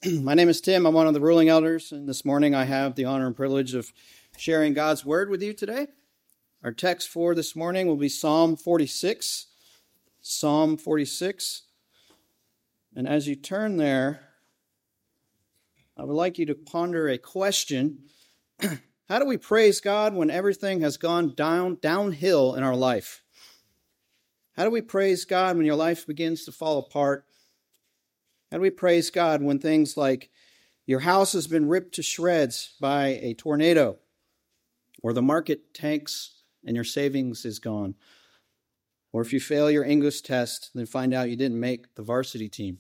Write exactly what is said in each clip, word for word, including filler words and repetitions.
My name is Tim. I'm one of the ruling elders, and this morning I have the honor and privilege of sharing God's word with you today. Our text for this morning will be Psalm forty-six. Psalm forty-six. And as you turn there, I would like you to ponder a question. How do we praise God when everything has gone down downhill in our life? How do we praise God when your life begins to fall apart? How do we praise God when things like your house has been ripped to shreds by a tornado, or the market tanks and your savings is gone, or if you fail your English test, then find out you didn't make the varsity team,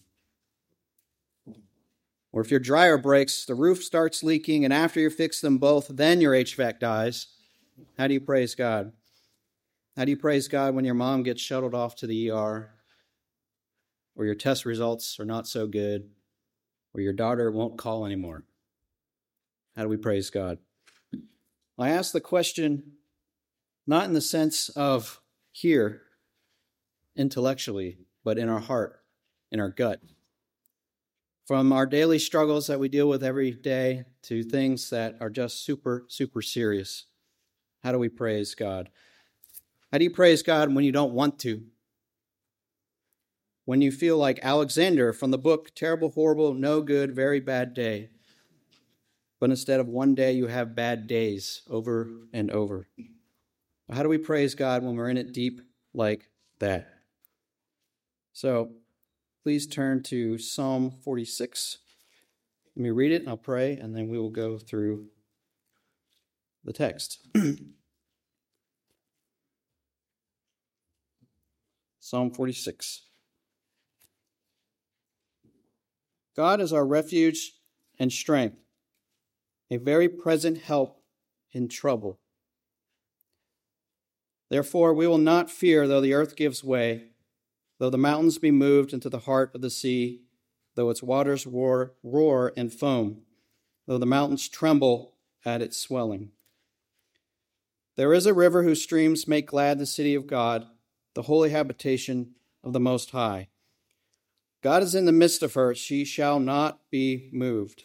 or if your dryer breaks, the roof starts leaking, and after you fix them both, then your H V A C dies? How do you praise God? How do you praise God when your mom gets shuttled off to the E R, or your test results are not so good, or your daughter won't call anymore? How do we praise God? I ask the question not in the sense of here, intellectually, but in our heart, in our gut. From our daily struggles that we deal with every day to things that are just super, super serious, how do we praise God? How do you praise God when you don't want to? When you feel like Alexander from the book Terrible, Horrible, No Good, Very Bad Day. But instead of one day, you have bad days over and over. How do we praise God when we're in it deep like that? So please turn to Psalm forty-six. Let me read it and I'll pray, and then we will go through the text. Psalm forty-six. God is our refuge and strength, a very present help in trouble. Therefore, we will not fear though the earth gives way, though the mountains be moved into the heart of the sea, though its waters roar, roar and foam, though the mountains tremble at its swelling. There is a river whose streams make glad the city of God, the holy habitation of the Most High. God is in the midst of her, she shall not be moved.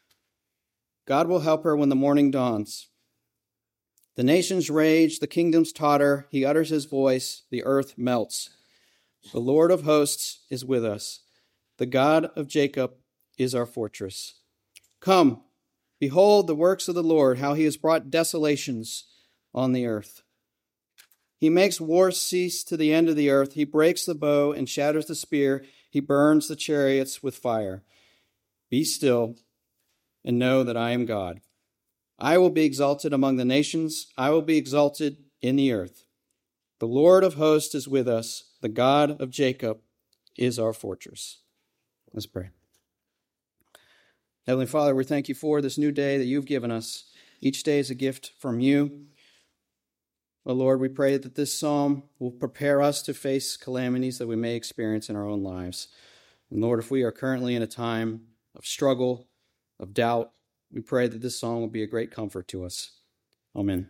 God will help her when the morning dawns. The nations rage, the kingdoms totter, he utters his voice, the earth melts. The Lord of hosts is with us. The God of Jacob is our fortress. Come, behold the works of the Lord, how he has brought desolations on the earth. He makes war cease to the end of the earth. He breaks the bow and shatters the spear. He burns the chariots with fire. Be still and know that I am God. I will be exalted among the nations. I will be exalted in the earth. The Lord of hosts is with us. The God of Jacob is our fortress. Let's pray. Heavenly Father, we thank you for this new day that you've given us. Each day is a gift from you. Oh Lord, we pray that this psalm will prepare us to face calamities that we may experience in our own lives. And Lord, if we are currently in a time of struggle, of doubt, we pray that this psalm will be a great comfort to us. Amen.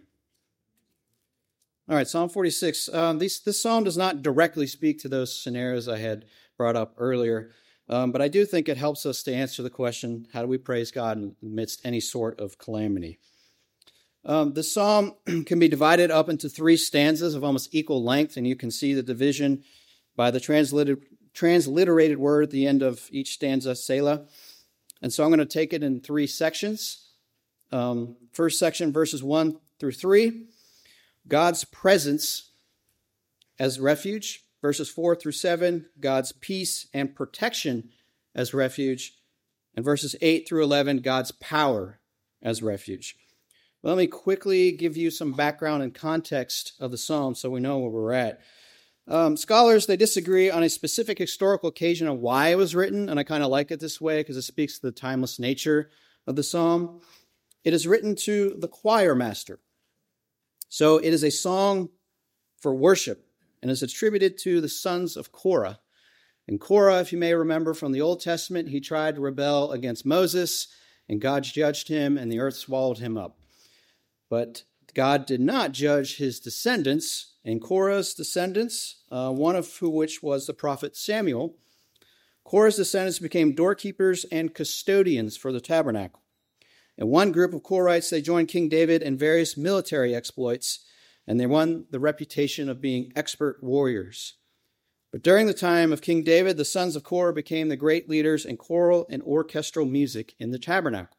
All right, Psalm forty-six. Um, this, this psalm does not directly speak to those scenarios I had brought up earlier, um, but I do think it helps us to answer the question, how do we praise God amidst any sort of calamity? Um, the psalm can be divided up into three stanzas of almost equal length, and you can see the division by the transliterated, transliterated word at the end of each stanza, Selah. And so I'm going to take it in three sections. Um, first section, verses one through three, God's presence as refuge. Verses four through seven, God's peace and protection as refuge. And verses eight through eleven, God's power as refuge. Let me quickly give you some background and context of the psalm so we know where we're at. Um, scholars, they disagree on a specific historical occasion of why it was written, and I kind of like it this way because it speaks to the timeless nature of the psalm. It is written to the choir master. So it is a song for worship and is attributed to the sons of Korah. And Korah, if you may remember from the Old Testament, he tried to rebel against Moses, and God judged him, and the earth swallowed him up. But God did not judge his descendants, and Korah's descendants, uh, one of who which was the prophet Samuel, Korah's descendants became doorkeepers and custodians for the tabernacle. In one group of Korahites, they joined King David in various military exploits, and they won the reputation of being expert warriors. But during the time of King David, the sons of Korah became the great leaders in choral and orchestral music in the tabernacle.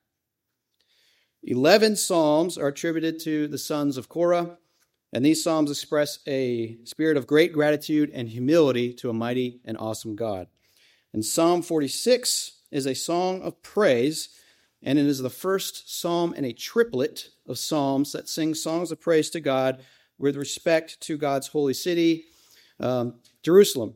Eleven psalms are attributed to the sons of Korah, and these psalms express a spirit of great gratitude and humility to a mighty and awesome God. And Psalm forty-six is a song of praise, and it is the first psalm in a triplet of psalms that sing songs of praise to God with respect to God's holy city, um, Jerusalem.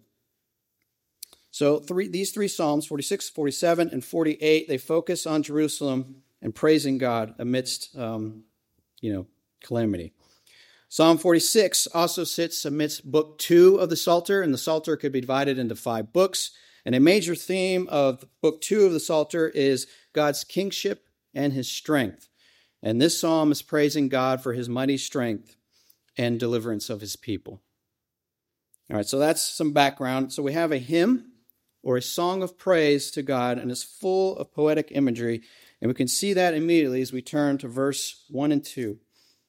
So three, these three psalms, forty-six, forty-seven, and forty-eight, they focus on Jerusalem and praising God amidst, um, you know, calamity. Psalm forty-six also sits amidst book two of the Psalter, and the Psalter could be divided into five books. And a major theme of book two of the Psalter is God's kingship and his strength. And this psalm is praising God for his mighty strength and deliverance of his people. All right, so that's some background. So we have a hymn or a song of praise to God, and it's full of poetic imagery. And we can see that immediately as we turn to verse one and two.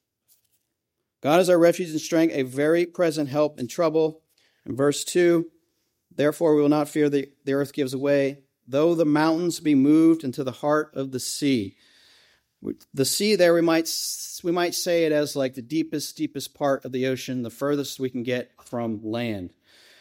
God is our refuge and strength, a very present help in trouble. In verse two, therefore we will not fear, the, the earth gives away, though the mountains be moved into the heart of the sea. The sea there, we might we might say it as like the deepest, deepest part of the ocean, the furthest we can get from land.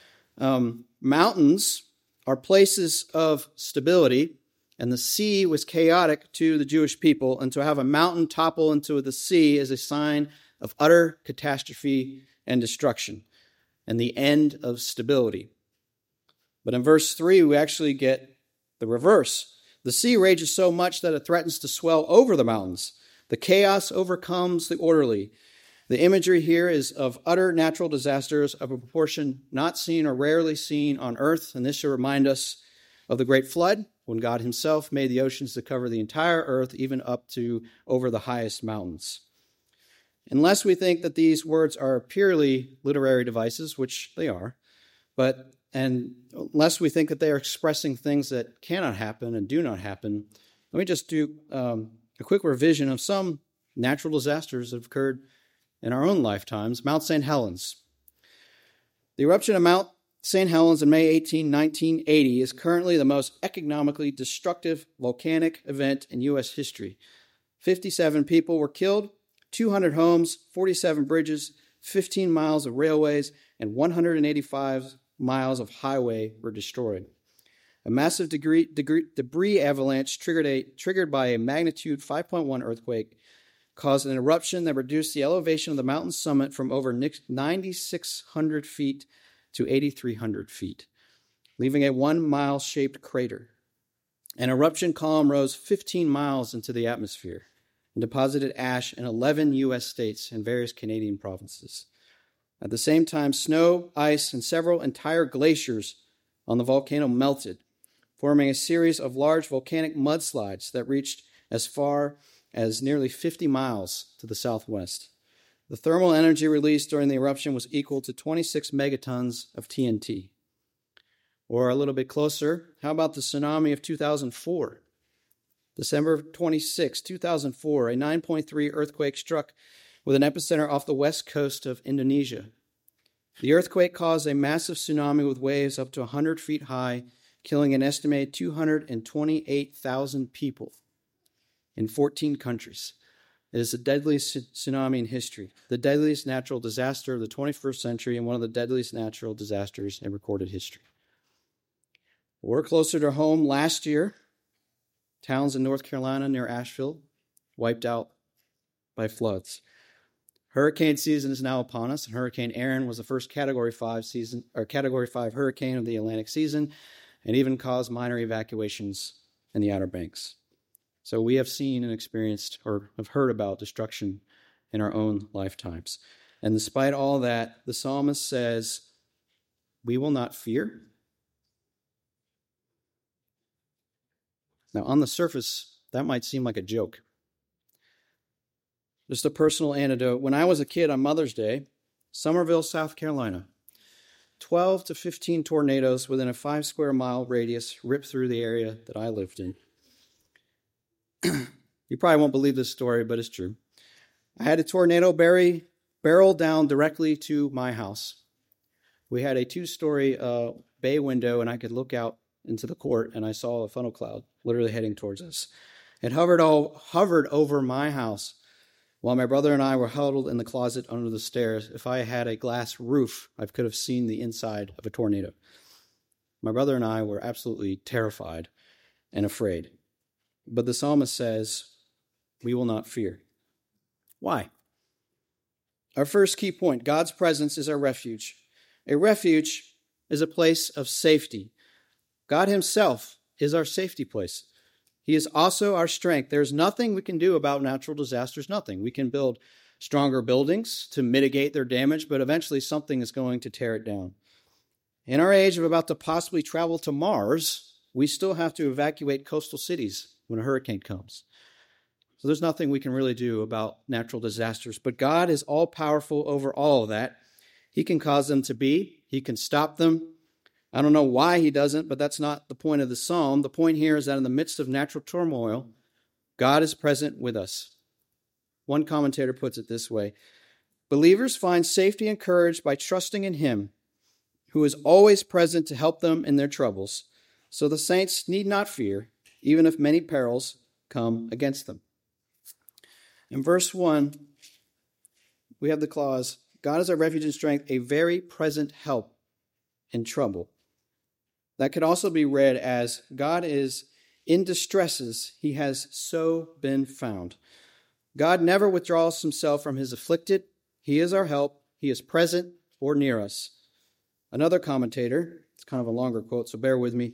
Um, mountains are places of stability, and the sea was chaotic to the Jewish people, and to have a mountain topple into the sea is a sign of utter catastrophe and destruction, and the end of stability. But in verse three, we actually get the reverse. The sea rages so much that it threatens to swell over the mountains. The chaos overcomes the orderly. The imagery here is of utter natural disasters of a proportion not seen or rarely seen on earth, and this should remind us of the great flood, when God himself made the oceans to cover the entire earth, even up to over the highest mountains. Unless we think that these words are purely literary devices, which they are, but and unless we think that they are expressing things that cannot happen and do not happen, let me just do um, a quick revision of some natural disasters that have occurred in our own lifetimes. Mount Saint Helens. The eruption of Mount Saint Helens in May eighteenth, nineteen eighty is currently the most economically destructive volcanic event in U S history. fifty-seven people were killed, two hundred homes, forty-seven bridges, fifteen miles of railways, and one hundred eighty-five miles of highway were destroyed. A massive degree, degree, debris avalanche triggered, a, triggered by a magnitude five point one earthquake caused an eruption that reduced the elevation of the mountain summit from over nine thousand six hundred feet to eight thousand three hundred feet, leaving a one-mile-shaped crater. An eruption column rose fifteen miles into the atmosphere and deposited ash in eleven U S states and various Canadian provinces. At the same time, snow, ice, and several entire glaciers on the volcano melted, forming a series of large volcanic mudslides that reached as far as nearly fifty miles to the southwest. The thermal energy released during the eruption was equal to twenty-six megatons of T N T. Or a little bit closer, how about the tsunami of two thousand four? December twenty-sixth, two thousand four, a nine point three earthquake struck with an epicenter off the west coast of Indonesia. The earthquake caused a massive tsunami with waves up to one hundred feet high, killing an estimated two hundred twenty-eight thousand people in fourteen countries. It is the deadliest tsunami in history, the deadliest natural disaster of the twenty-first century, and one of the deadliest natural disasters in recorded history. Or closer to home, last year, towns in North Carolina near Asheville wiped out by floods. Hurricane season is now upon us, and Hurricane Aaron was the first Category five season or Category five hurricane of the Atlantic season, and even caused minor evacuations in the Outer Banks. So we have seen and experienced or have heard about destruction in our own lifetimes. And despite all that, the psalmist says, we will not fear. Now, on the surface, that might seem like a joke. Just a personal anecdote. When I was a kid on Mother's Day, Summerville, South Carolina, twelve to fifteen tornadoes within a five square mile radius ripped through the area that I lived in. You probably won't believe this story, but it's true. I had a tornado bury, barrel down directly to my house. We had a two-story uh, bay window, and I could look out into the court, and I saw a funnel cloud literally heading towards us. It hovered all hovered over my house while my brother and I were huddled in the closet under the stairs. If I had a glass roof, I could have seen the inside of a tornado. My brother and I were absolutely terrified and afraid. But the psalmist says, we will not fear. Why? Our first key point, God's presence is our refuge. A refuge is a place of safety. God himself is our safety place. He is also our strength. There's nothing we can do about natural disasters, nothing. We can build stronger buildings to mitigate their damage, but eventually something is going to tear it down. In our age of about to possibly travel to Mars, we still have to evacuate coastal cities when a hurricane comes. So there's nothing we can really do about natural disasters, but God is all-powerful over all of that. He can cause them to be. He can stop them. I don't know why he doesn't, but that's not the point of the psalm. The point here is that in the midst of natural turmoil, God is present with us. One commentator puts it this way: believers find safety and courage by trusting in him, who is always present to help them in their troubles. So the saints need not fear, even if many perils come against them. In verse one, we have the clause, God is our refuge and strength, a very present help in trouble. That could also be read as, God is in distresses, he has so been found. God never withdraws himself from his afflicted. He is our help. He is present or near us. Another commentator, it's kind of a longer quote, so bear with me.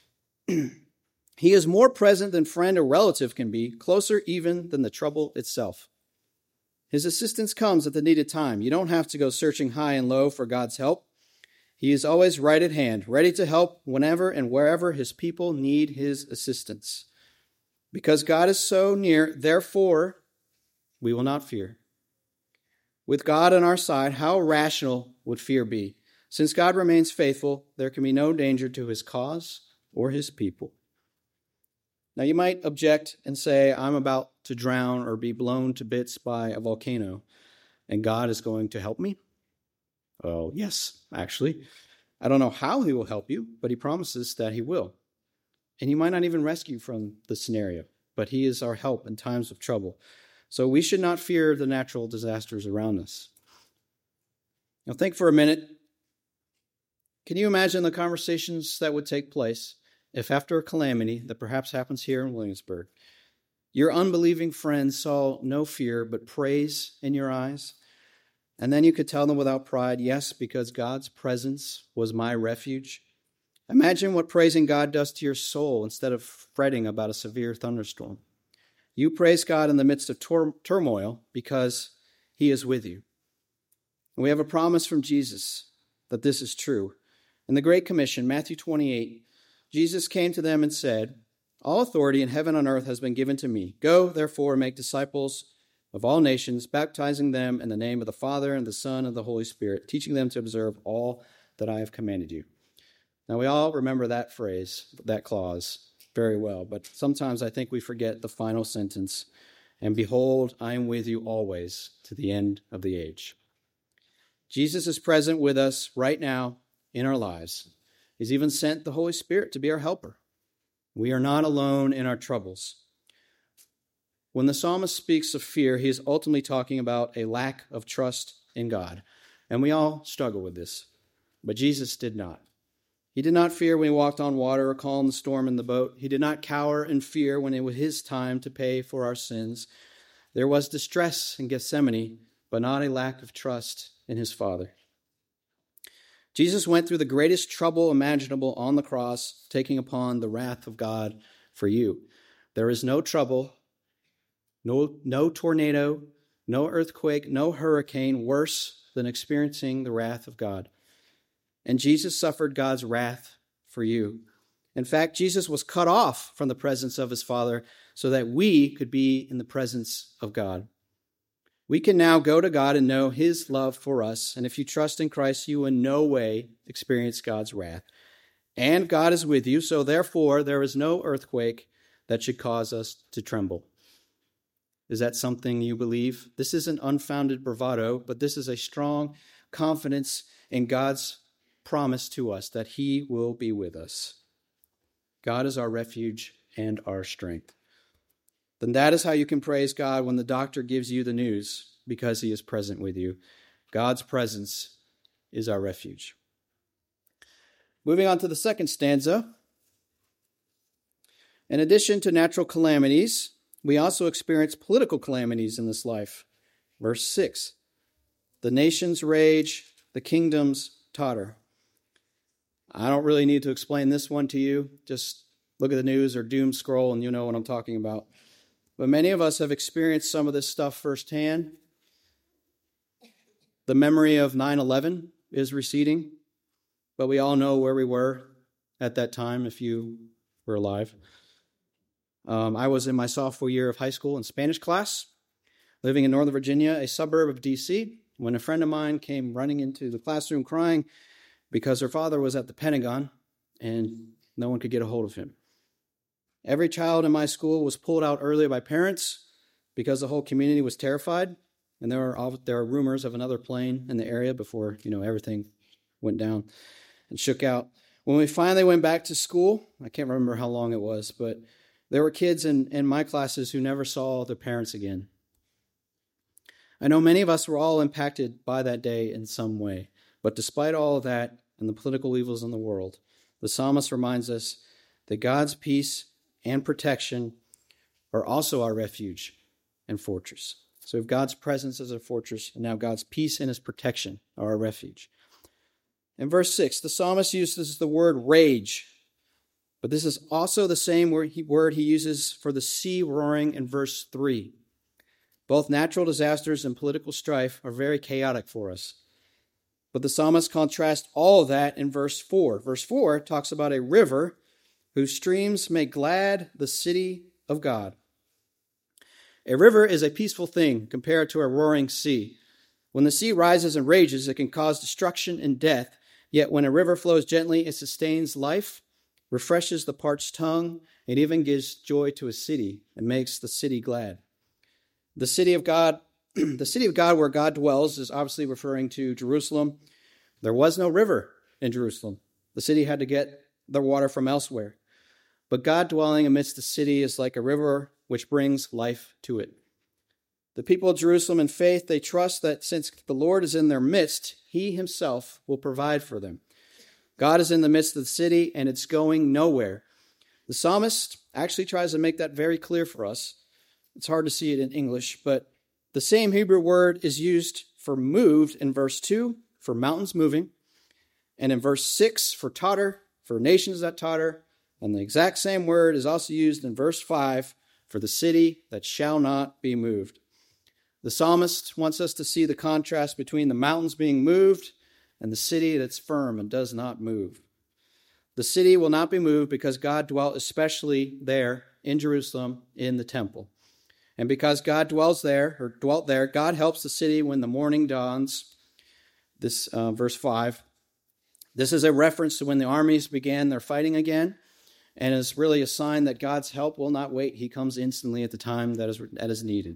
He is more present than friend or relative can be, closer even than the trouble itself. His assistance comes at the needed time. You don't have to go searching high and low for God's help. He is always right at hand, ready to help whenever and wherever his people need his assistance. Because God is so near, therefore, we will not fear. With God on our side, how rational would fear be? Since God remains faithful, there can be no danger to his cause or his people. Now, you might object and say, I'm about to drown or be blown to bits by a volcano, and God is going to help me? Oh, yes, actually. I don't know how he will help you, but he promises that he will. And he might not even rescue from the scenario, but he is our help in times of trouble. So we should not fear the natural disasters around us. Now, think for a minute. Can you imagine the conversations that would take place if after a calamity that perhaps happens here in Williamsburg, your unbelieving friends saw no fear but praise in your eyes? And then you could tell them without pride, yes, because God's presence was my refuge. Imagine what praising God does to your soul instead of fretting about a severe thunderstorm. You praise God in the midst of tur- turmoil because he is with you. And we have a promise from Jesus that this is true. In the Great Commission, Matthew twenty-eight, Jesus came to them and said, all authority in heaven and earth has been given to me. Go, therefore, make disciples of all nations, baptizing them in the name of the Father and the Son and the Holy Spirit, teaching them to observe all that I have commanded you. Now, we all remember that phrase, that clause, very well, but sometimes I think we forget the final sentence, and behold, I am with you always to the end of the age. Jesus is present with us right now in our lives. He's even sent the Holy Spirit to be our helper. We are not alone in our troubles. When the psalmist speaks of fear, he is ultimately talking about a lack of trust in God. And we all struggle with this. But Jesus did not. He did not fear when he walked on water or calmed the storm in the boat. He did not cower in fear when it was his time to pay for our sins. There was distress in Gethsemane, but not a lack of trust in his Father. Jesus went through the greatest trouble imaginable on the cross, taking upon the wrath of God for you. There is no trouble, no, no tornado, no earthquake, no hurricane worse than experiencing the wrath of God. And Jesus suffered God's wrath for you. In fact, Jesus was cut off from the presence of his Father so that we could be in the presence of God. We can now go to God and know his love for us. And if you trust in Christ, you in no way experience God's wrath. And God is with you, so therefore there is no earthquake that should cause us to tremble. Is that something you believe? This isn't unfounded bravado, but this is a strong confidence in God's promise to us that he will be with us. God is our refuge and our strength. Then that is how you can praise God when the doctor gives you the news, because he is present with you. God's presence is our refuge. Moving on to the second stanza. In addition to natural calamities, we also experience political calamities in this life. Verse six, the nations rage, the kingdoms totter. I don't really need to explain this one to you. Just look at the news or doom scroll and you know what I'm talking about. But many of us have experienced some of this stuff firsthand. The memory of nine eleven is receding, but we all know where we were at that time if you were alive. Um, I was in my sophomore year of high school in Spanish class, living in Northern Virginia, a suburb of D C, when a friend of mine came running into the classroom crying because her father was at the Pentagon and no one could get a hold of him. Every child in my school was pulled out early by parents because the whole community was terrified, and there were all, there were rumors of another plane in the area before, you know, everything went down and shook out. When we finally went back to school, I can't remember how long it was, but there were kids in, in my classes who never saw their parents again. I know many of us were all impacted by that day in some way, but despite all of that and the political evils in the world, the psalmist reminds us that God's peace and protection are also our refuge and fortress. So we have God's presence as a fortress, and now God's peace and his protection are our refuge. In verse six, the psalmist uses the word rage, but this is also the same word he uses for the sea roaring in verse three. Both natural disasters and political strife are very chaotic for us. But the psalmist contrasts all of that in verse four. Verse four talks about a river whose streams make glad the city of God. A river is a peaceful thing compared to a roaring sea. When the sea rises and rages, it can cause destruction and death. Yet when a river flows gently, it sustains life, refreshes the parched tongue, and even gives joy to a city and makes the city glad. The city of God, the city of God where God dwells is obviously referring to Jerusalem. There was no river in Jerusalem. The city had to get their water from elsewhere. But God dwelling amidst the city is like a river which brings life to it. The people of Jerusalem in faith, they trust that since the Lord is in their midst, he himself will provide for them. God is in the midst of the city and it's going nowhere. The psalmist actually tries to make that very clear for us. It's hard to see it in English, but the same Hebrew word is used for moved in verse two, for mountains moving, and in verse six for totter, for nations that totter, and the exact same word is also used in verse five for the city that shall not be moved. The psalmist wants us to see the contrast between the mountains being moved and the city that's firm and does not move. The city will not be moved because God dwelt especially there in Jerusalem in the temple. And because God dwells there, or dwelt there, God helps the city when the morning dawns. This uh, verse five. This is a reference to when the armies began their fighting again, and is really a sign that God's help will not wait. He comes instantly at the time that is that is needed.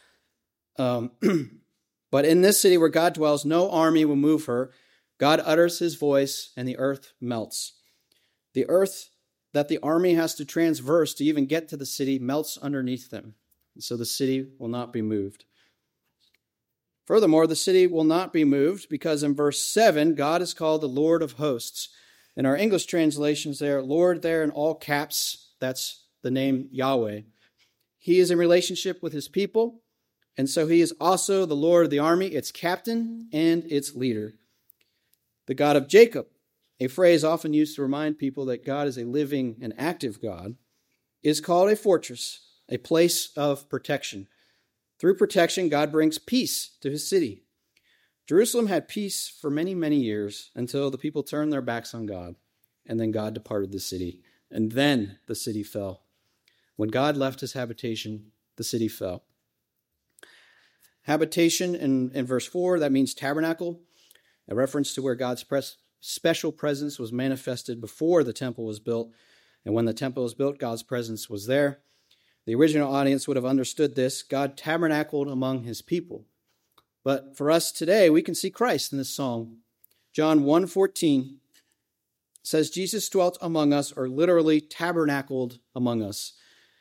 Um, but in this city where God dwells, no army will move her. God utters his voice, and the earth melts. The earth that the army has to transverse to even get to the city melts underneath them. So the city will not be moved. Furthermore, the city will not be moved because in verse seven, God is called the Lord of hosts. In our English translations there, Lord there in all caps, that's the name Yahweh. He is in relationship with his people, and so he is also the Lord of the army, its captain and its leader. The God of Jacob, a phrase often used to remind people that God is a living and active God, is called a fortress, a place of protection. Through protection, God brings peace to his city. Jerusalem had peace for many, many years until the people turned their backs on God, and then God departed the city, and then the city fell. When God left his habitation, the city fell. Habitation in, in verse four, that means tabernacle, a reference to where God's pres- special presence was manifested before the temple was built. And when the temple was built, God's presence was there. The original audience would have understood this. God tabernacled among his people. But for us today, we can see Christ in this song. John one fourteen says Jesus dwelt among us, or literally tabernacled among us.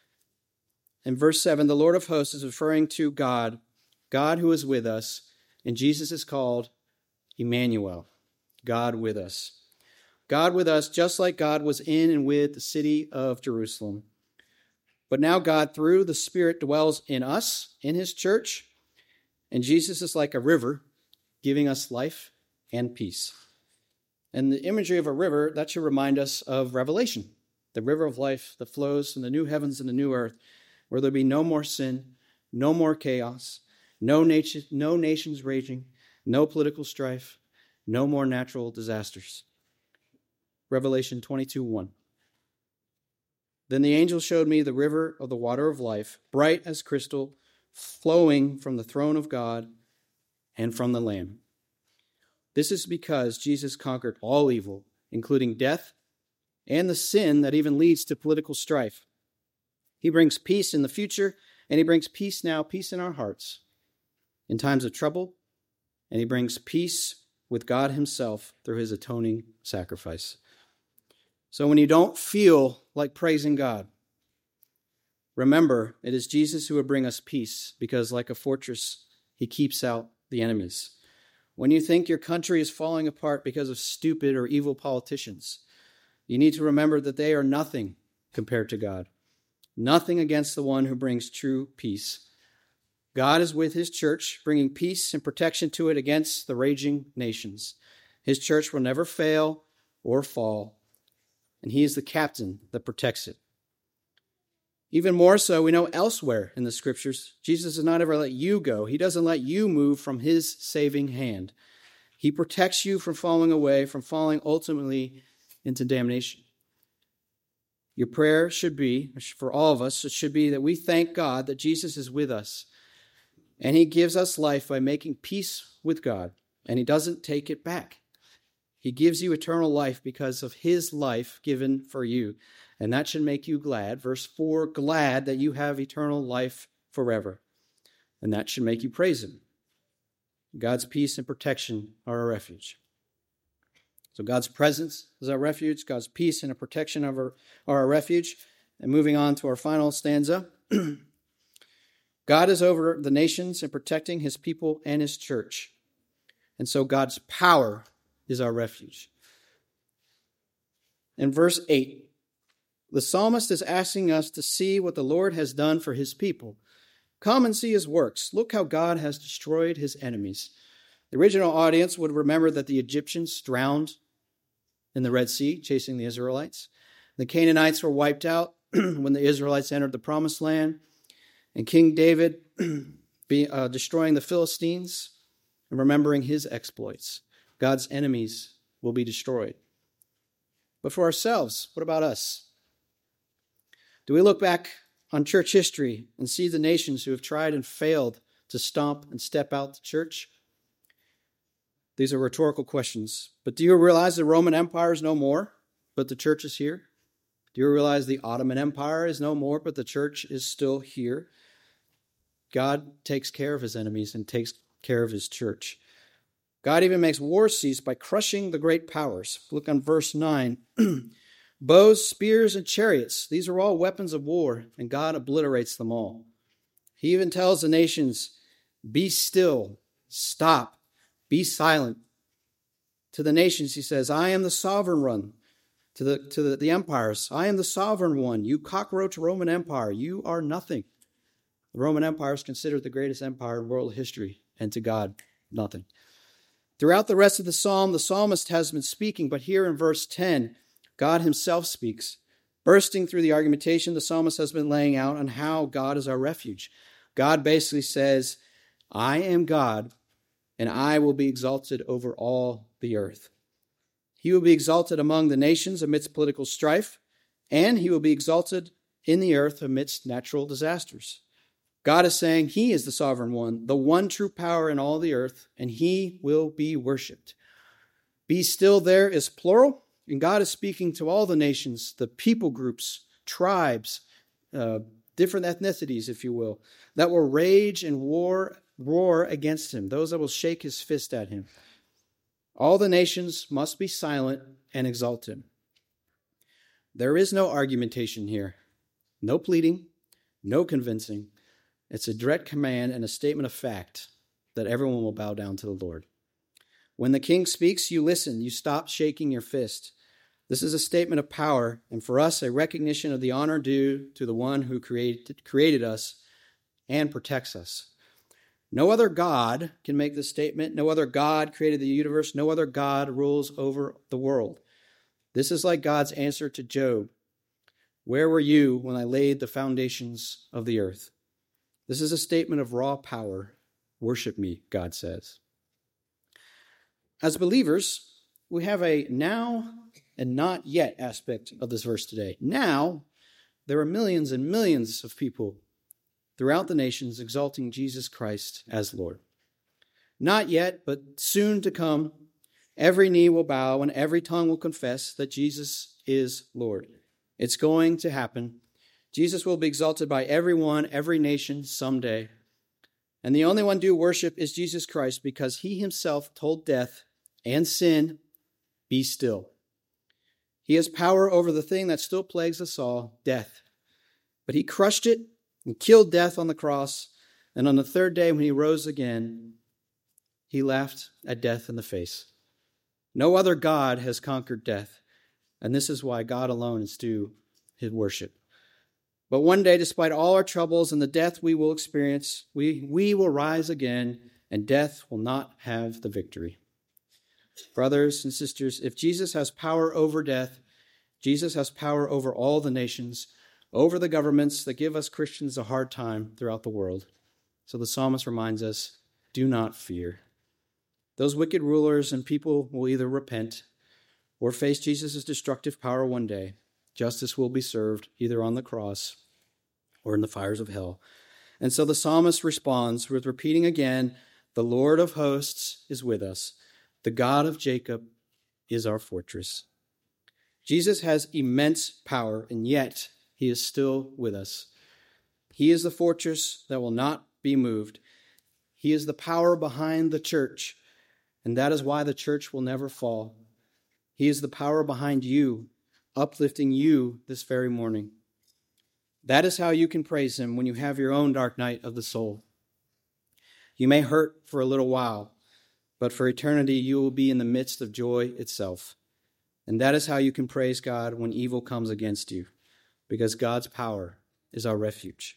In verse seven, the Lord of hosts is referring to God, God who is with us, and Jesus is called Emmanuel, God with us. God with us, just like God was in and with the city of Jerusalem. But now God, through the Spirit, dwells in us, in his church, and Jesus is like a river, giving us life and peace. And the imagery of a river, that should remind us of Revelation, the river of life that flows from the new heavens and the new earth, where there'll be no more sin, no more chaos, no, nation, no nations raging, no political strife, no more natural disasters. Revelation twenty-two one. Then the angel showed me the river of the water of life, bright as crystal, flowing from the throne of God and from the Lamb. This is because Jesus conquered all evil, including death and the sin that even leads to political strife. He brings peace in the future, and he brings peace now, peace in our hearts in times of trouble, and he brings peace with God himself through his atoning sacrifice. So when you don't feel like praising God, remember it is Jesus who will bring us peace, because like a fortress, he keeps out the enemies. When you think your country is falling apart because of stupid or evil politicians, you need to remember that they are nothing compared to God. Nothing against the one who brings true peace. God is with his church, bringing peace and protection to it against the raging nations. His church will never fail or fall, and he is the captain that protects it. Even more so, we know elsewhere in the scriptures, Jesus does not ever let you go. He doesn't let you move from his saving hand. He protects you from falling away, from falling ultimately into damnation. Your prayer should be, for all of us, it should be that we thank God that Jesus is with us. And he gives us life by making peace with God. And he doesn't take it back. He gives you eternal life because of his life given for you. And that should make you glad. Verse four, glad that you have eternal life forever. And that should make you praise him. God's peace and protection are our refuge. So God's presence is our refuge. God's peace and protection are our refuge. And moving on to our final stanza. God is over the nations and protecting his people and his church. And so God's power is our refuge. In verse eight, the psalmist is asking us to see what the Lord has done for his people. Come and see his works. Look how God has destroyed his enemies. The original audience would remember that the Egyptians drowned in the Red Sea, chasing the Israelites. The Canaanites were wiped out when the Israelites entered the Promised Land. And King David be, uh, destroying the Philistines and remembering his exploits. God's enemies will be destroyed. But for ourselves, what about us? Do we look back on church history and see the nations who have tried and failed to stomp and step out the church? These are rhetorical questions. But do you realize the Roman Empire is no more, but the church is here? Do you realize the Ottoman Empire is no more, but the church is still here? God takes care of his enemies and takes care of his church. God even makes war cease by crushing the great powers. Look on verse nine. Bows, spears, and chariots. These are all weapons of war, and God obliterates them all. He even tells the nations, be still, stop, be silent. To the nations, he says, I am the sovereign one. To the, to the, the empires, I am the sovereign one. You cockroach Roman Empire, you are nothing. The Roman Empire is considered the greatest empire in world history, and to God, nothing. Throughout the rest of the psalm, the psalmist has been speaking, but here in verse ten, God himself speaks. Bursting through the argumentation, the psalmist has been laying out on how God is our refuge. God basically says, I am God, and I will be exalted over all the earth. He will be exalted among the nations amidst political strife, and he will be exalted in the earth amidst natural disasters. God is saying he is the sovereign one, the one true power in all the earth, and he will be worshipped. Be still there is plural, and God is speaking to all the nations, the people groups, tribes, uh, different ethnicities, if you will, that will rage and war, roar against him, those that will shake his fist at him. All the nations must be silent and exalt him. There is no argumentation here, no pleading, no convincing. It's a direct command and a statement of fact that everyone will bow down to the Lord. When the king speaks, you listen, you stop shaking your fist. This is a statement of power, and for us, a recognition of the honor due to the one who created, created us and protects us. No other God can make this statement. No other God created the universe. No other God rules over the world. This is like God's answer to Job. Where were you when I laid the foundations of the earth? This is a statement of raw power. Worship me, God says. As believers, we have a now and not yet aspect of this verse today. Now, there are millions and millions of people throughout the nations exalting Jesus Christ as Lord. Not yet, but soon to come, every knee will bow and every tongue will confess that Jesus is Lord. It's going to happen. Jesus will be exalted by everyone, every nation, someday. And the only one due worship is Jesus Christ, because he himself told death and sin, be still. He has power over the thing that still plagues us all, death. But he crushed it and killed death on the cross. And on the third day, when he rose again, he laughed at death in the face. No other God has conquered death. And this is why God alone is due his worship. But one day, despite all our troubles and the death we will experience, we, we will rise again, and death will not have the victory. Brothers and sisters, if Jesus has power over death, Jesus has power over all the nations, over the governments that give us Christians a hard time throughout the world. So the psalmist reminds us, do not fear. Those wicked rulers and people will either repent or face Jesus' destructive power one day. Justice will be served either on the cross or in the fires of hell. And so the psalmist responds with repeating again, the Lord of hosts is with us. The God of Jacob is our fortress. Jesus has immense power, and yet he is still with us. He is the fortress that will not be moved. He is the power behind the church, and that is why the church will never fall. He is the power behind you, uplifting you this very morning. That is how you can praise him when you have your own dark night of the soul. You may hurt for a little while, but for eternity you will be in the midst of joy itself. And that is how you can praise God when evil comes against you, because God's power is our refuge.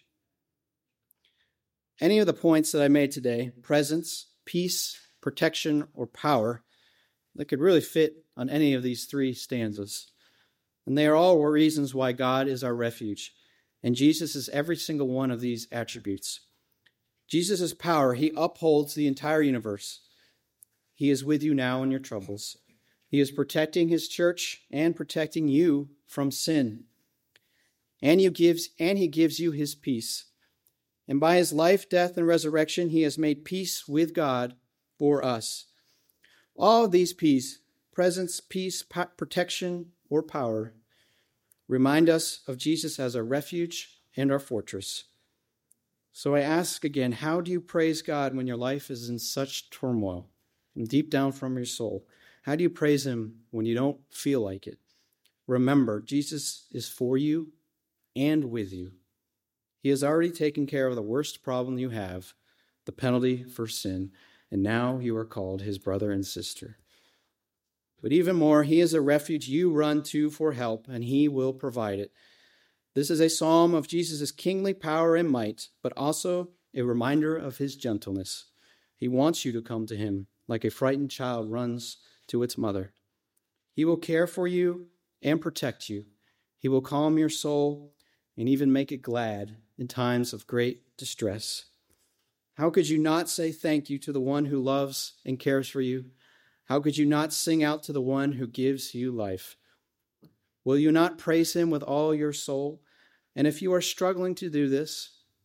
Any of the points that I made today, presence, peace, protection, or power, that could really fit on any of these three stanzas. And they are all reasons why God is our refuge. And Jesus is every single one of these attributes. Jesus' power, he upholds the entire universe. He is with you now in your troubles. He is protecting his church and protecting you from sin. And he gives, and he gives you his peace. And by his life, death, and resurrection, he has made peace with God for us. All of these peace, presence, peace, protection, or power, remind us of Jesus as our refuge and our fortress. So I ask again, how do you praise God when your life is in such turmoil and deep down from your soul? How do you praise him when you don't feel like it? Remember, Jesus is for you and with you. He has already taken care of the worst problem you have, the penalty for sin, and now you are called his brother and sister. But even more, he is a refuge you run to for help, and he will provide it. This is a psalm of Jesus' kingly power and might, but also a reminder of his gentleness. He wants you to come to him like a frightened child runs to its mother. He will care for you and protect you. He will calm your soul and even make it glad in times of great distress. How could you not say thank you to the one who loves and cares for you? How could you not sing out to the one who gives you life? Will you not praise him with all your soul? And if you are struggling to do this,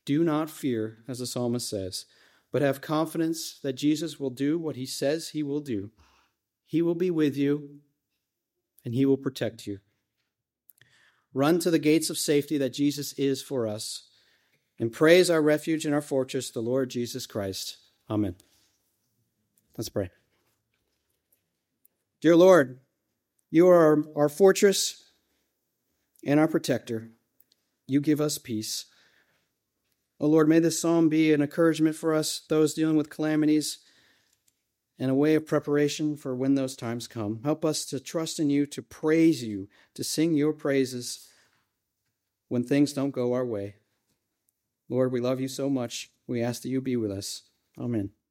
Do not fear, as the psalmist says, but have confidence that Jesus will do what he says he will do. He will be with you, and he will protect you. Run to the gates of safety that Jesus is for us, and praise our refuge and our fortress, the Lord Jesus Christ. Amen. Let's pray. Dear Lord, you are our, our fortress and our protector. You give us peace. Oh Lord, may this psalm be an encouragement for us, those dealing with calamities, and a way of preparation for when those times come. Help us to trust in you, to praise you, to sing your praises when things don't go our way. Lord, we love you so much. We ask that you be with us. Amen.